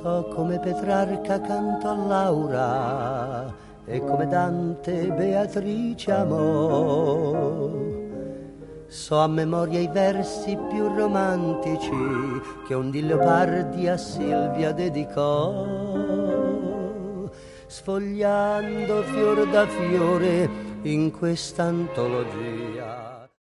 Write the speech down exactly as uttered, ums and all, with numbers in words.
So come Petrarca canto a Laura e come Dante Beatrice amò. So a memoria i versi più romantici che un di Leopardi a Silvia dedicò, sfogliando fior da fiore in questa antologia.